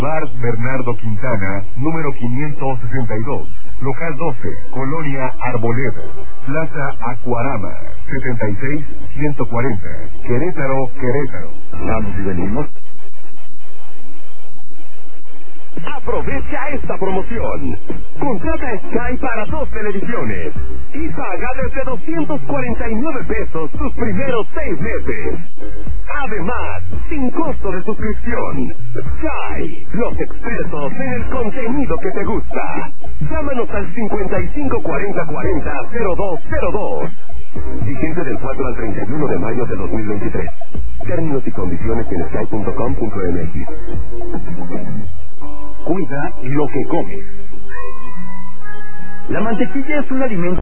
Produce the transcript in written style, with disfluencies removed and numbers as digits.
Bar Bernardo Quintana, número 562, local 12, Colonia Arboleda, Plaza Acuarama, 76140, Querétaro, Querétaro. Vamos y venimos. Aprovecha esta promoción. Contrata Sky para 2 televisiones y paga desde 249 pesos sus primeros 6 meses. Además, sin costo de suscripción. Sky, los expertos en el contenido que te gusta. Llámanos al 554040-0202. Vigente del 4 al 31 de mayo de 2023. Términos y condiciones en sky.com.mx. Cuida lo que comes. La mantequilla es un alimento